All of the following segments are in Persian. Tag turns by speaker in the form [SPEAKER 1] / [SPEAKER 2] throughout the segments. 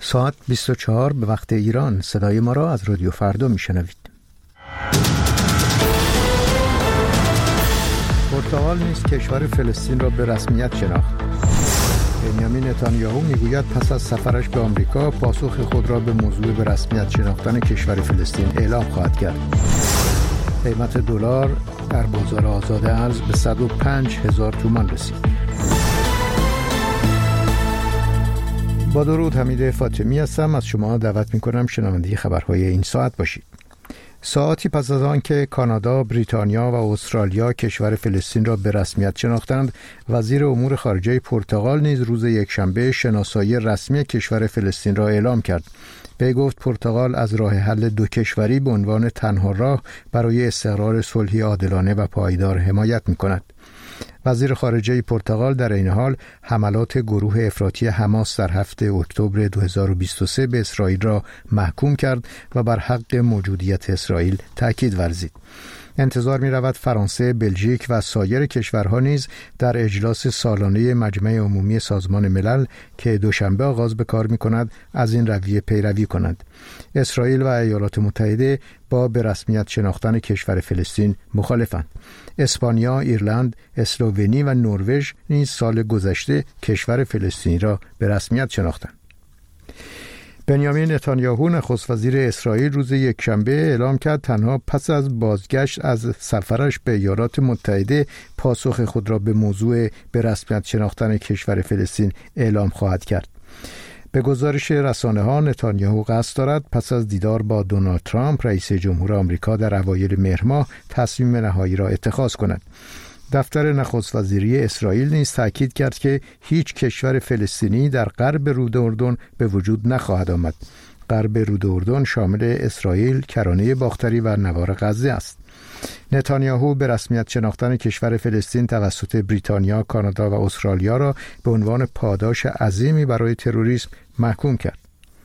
[SPEAKER 1] ساعت 24 به وقت ایران. صدای ما را از رادیو فردا میشنوید. پرتغال نیز کشور فلسطین را به رسمیت شناخت. بنیامین نتانیاهو میگوید پس از سفرش به آمریکا پاسخ خود را به موضوع به رسمیت شناختن کشور فلسطین اعلام خواهد کرد. قیمت دلار در بازار آزاد ارز به 105,000 تومان رسید. با درود، حمید فاطمی هستم. از شما دعوت می‌کنم شنونده خبرهای این ساعت باشید. ساعتی پس از آن که کانادا، بریتانیا و استرالیا کشور فلسطین را به رسمیت شناختند، وزیر امور خارجه پرتغال نیز روز یکشنبه شناسایی رسمی کشور فلسطین را اعلام کرد. وی گفت پرتغال از راه حل دو کشوری به عنوان تنها راه برای استقرار صلحی عادلانه و پایدار حمایت می‌کند. وزیر خارجه پرتغال در این حال حملات گروه افراطی حماس در هفته اکتبر 2023 به اسرائیل را محکوم کرد و بر حق موجودیت اسرائیل تاکید ورزید. انتظار می رود فرانسه، بلژیک و سایر کشورها نیز در اجلاس سالانه مجمع عمومی سازمان ملل که دوشنبه آغاز به کار می کند از این رویه پیروی کنند. اسرائیل و ایالات متحده با به رسمیت شناختن کشور فلسطین مخالفند. اسپانیا، ایرلند، اسلوونی و نروژ نیز سال گذشته کشور فلسطینی را به رسمیت شناختند. بنیامین نتانیاهو نخست وزیر اسرائیل روز یکشنبه اعلام کرد تنها پس از بازگشت از سفرش به ایالات متحده پاسخ خود را به موضوع به رسمیت شناختن کشور فلسطین اعلام خواهد کرد. به گزارش رسانه‌ها نتانیاهو قصد دارد پس از دیدار با دونالد ترامپ رئیس جمهور آمریکا در اوایل مهر ماه تصمیم نهایی را اتخاذ کند. دفتر نخست وزیری اسرائیل نیز تاکید کرد که هیچ کشور فلسطینی در غرب رود اردن به وجود نخواهد آمد. غرب رود اردن شامل اسرائیل، کرانه باختری و نوار غزه است. نتانیاهو به رسمیت شناختن کشور فلسطین توسط بریتانیا، کانادا و استرالیا را به عنوان پاداش عظیمی برای تروریسم محکوم کرد.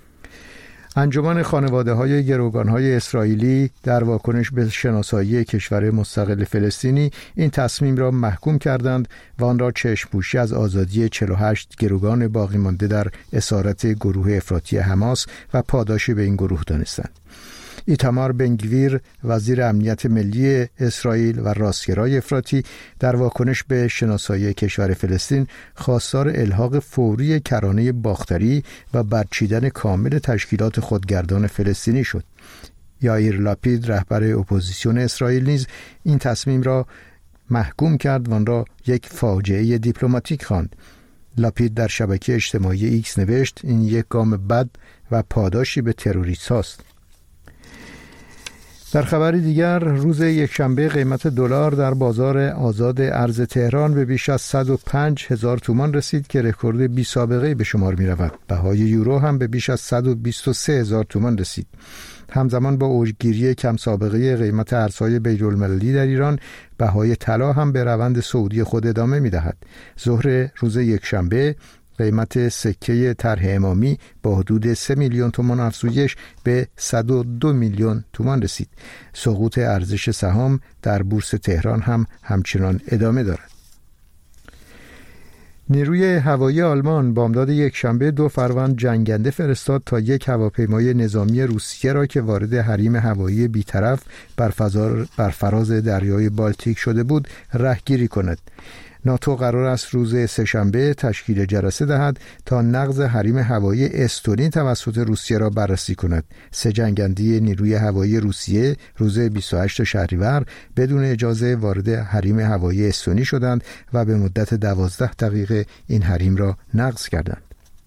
[SPEAKER 1] انجمن خانواده‌های گروگان‌های اسرائیلی در واکنش به شناسایی کشور مستقل فلسطینی این تصمیم را محکوم کردند و آن را چشم‌پوشی از آزادی 48 گروگان باقی مانده در اسارت گروه افراطی حماس و پاداشی به این گروه دانستند. ایتامار بنگویر، وزیر امنیت ملی اسرائیل و راستگرای افراطی، در واکنش به شناسایی کشور فلسطین خواستار الحاق فوری کرانه باختری و برچیدن کامل تشکیلات خودگردان فلسطینی شد. یائیر لاپید، رهبر اپوزیسیون اسرائیل، نیز این تصمیم را محکوم کرد و آن را یک فاجعه دیپلماتیک خواند. لاپید در شبکه اجتماعی ایکس نوشت این یک گام بد و پاداشی به تروریست هاست. در خبری دیگر، روز یکشنبه قیمت دلار در بازار آزاد ارز تهران به بیش از 105,000 تومان رسید که رکورد بی سابقه به شمار می رود. بهای یورو هم به بیش از 123,000 تومان رسید. همزمان با اوجگیری کم سابقه قیمت ارزهای بین‌المللی در ایران، بهای طلا هم به روند صعودی خود ادامه می دهد. ظهر روز یکشنبه قیمت سکه طرح امامی با حدود 3 میلیون تومان افزایش به 102 میلیون تومان رسید. سقوط ارزش سهام در بورس تهران هم همچنان ادامه دارد. نیروی هوایی آلمان بامداد یکشنبه 2 فروند جنگنده فرستاد تا یک هواپیمای نظامی روسیه را که وارد حریم هوایی بی‌طرف بر فراز دریای بالتیک شده بود رهگیری کند. ناتو قرار است روز سه‌شنبه تشکیل جلسه دهد تا نقض حریم هوایی استونی توسط روسیه را بررسی کند. 3 جنگنده نیروی هوایی روسیه روز 28 شهریور بدون اجازه وارد حریم هوایی استونی شدند و به مدت 12 دقیقه این حریم را نقض کردند.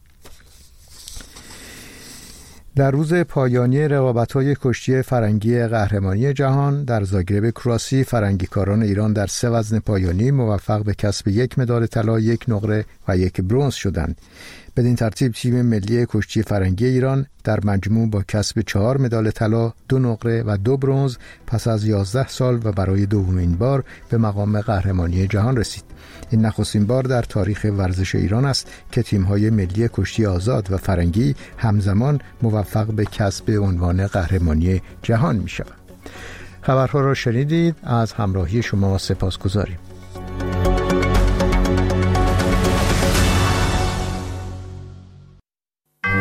[SPEAKER 1] در روز پایانی رقابت‌های کشتی فرنگی قهرمانی جهان در زاگرب کرواسی، فرنگیکاران ایران در 3 وزن پایانی موفق به کسب 1 مدال طلا، 1 نقره و 1 برنز شدند. بدین ترتیب تیم ملی کشتی فرنگی ایران در مجموع با کسب 4 مدال طلا، 2 نقره و 2 برنز پس از 11 سال و برای دومین بار به مقام قهرمانی جهان رسید. این نخستین بار در تاریخ ورزش ایران است که تیم‌های ملی کشتی آزاد و فرنگی همزمان موفق به کسب عنوان قهرمانی جهان می‌شوند. خبرها را شنیدید. از همراهی شما سپاسگزاریم.